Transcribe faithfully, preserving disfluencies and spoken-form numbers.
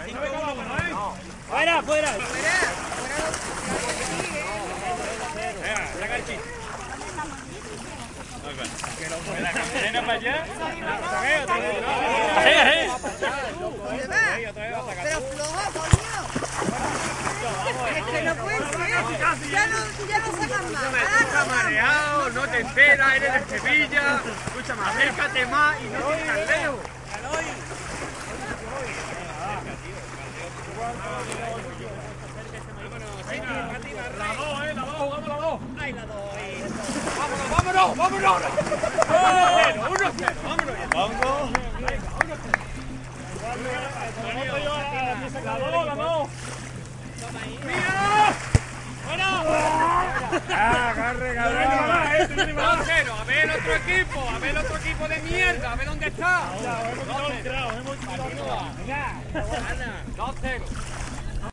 Fuera, fuera. Venga, saca el chiste. Que lo fuera, que viene para allá. Pero floja, coño. Es que no puede ser. Ya no, ya no sacas más. Estás mareado, no te enteras, eres de Sevilla. Escúchame, acércate más y no te tan lejos. La dos, eh, la dos, jugamos la dos. Ay, la doy. Vámonos, vámonos, vámonos. uno cero, vámonos. Pongo. La dos, la dos. ¡Mira! ¡Bueno! ¡Agarre, agarre! dos cero, a ver el otro equipo, a ver el otro equipo de mierda, a ver dónde está. dos cero. dos cero.